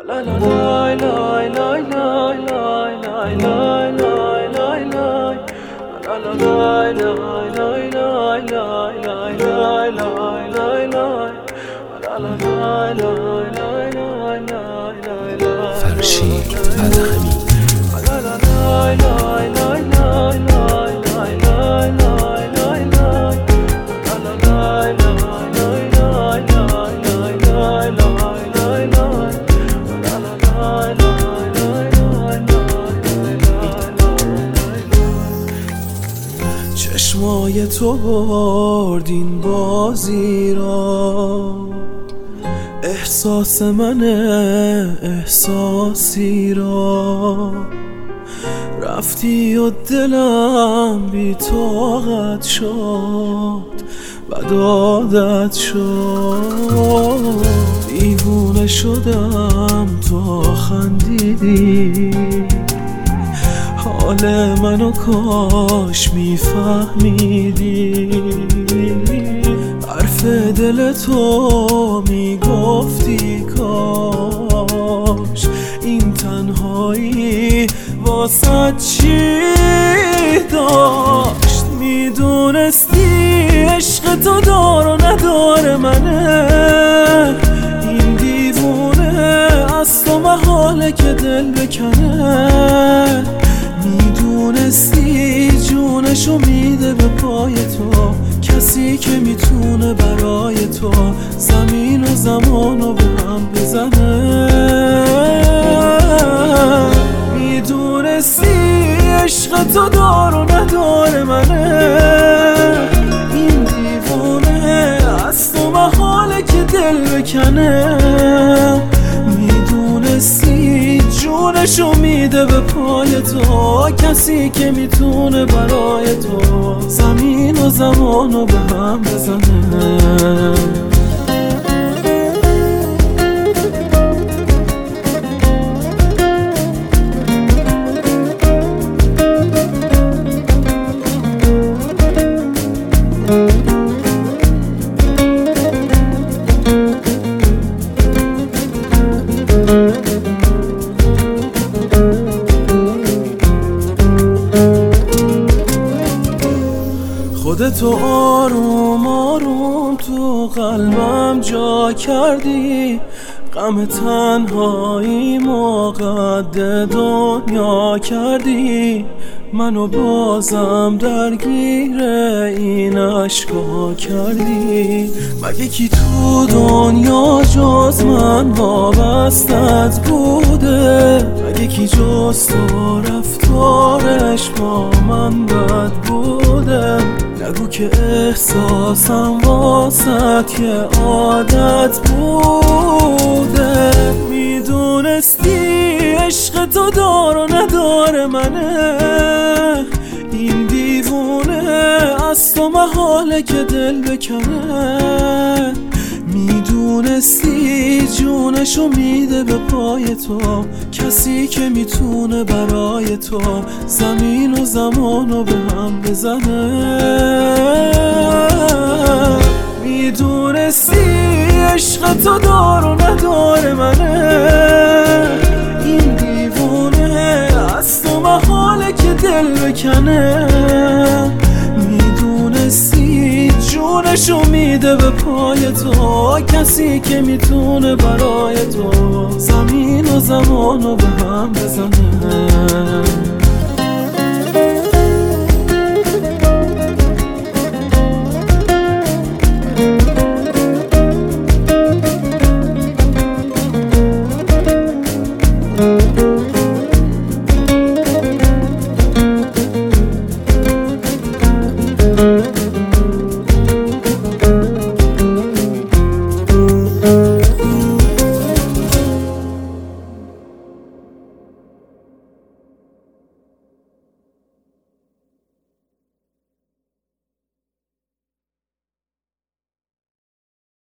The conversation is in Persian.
فرشید ادهمی چشمای تو برد این بازی را، احساس من احساسی را، رفتی و دلم بی طاقت شد و عادت شد. دیوونه شدم تو خندیدی، حال منو کاش میفهمیدی. حرف دل تو میگفتی کاش این تنهایی واسه چی داشت. میدونستی عشق تو دار و ندار منه، این دیوونه از تو محاله که دل بکنه. میدونستی جونشو میده به پای تو، کسی که میتونه برای تو زمین و زمانو به هم بزنه. میدونستی عشق تو دار و ندار منه، این دیوونه از تو محاله که دل بکنه. میدونستی جونشو میده به پای تو، کسی که میتونه برای تو زمین و زمانو به هم بزنه. خودتو آروم آروم تو قلبم جا کردی، غم تنهایی قد دنیا کردی. منو بازم درگیر این عشقا کردی. مگه کی تو دنیا جز من وابستت بوده؟ مگه کی جز تو رفتارش با من بد بوده؟ نگو که احساسم واسط یه عادت بوده. میدونستی عشق تو دار و ندار منه، این دیوونه از تو محاله که دل بکنه. میدونستی جونشو میده به پای تو، کسی که میتونه برای تو زمین و زمانو به هم بزنه. میدونستی عشق تو دار و ندار منه، این دیوونه از تو محاله که دل بکنه. میدونستی جونشو میده به پای تو، کسی که میتونه برای تو زمین و زمانو به هم بزنه.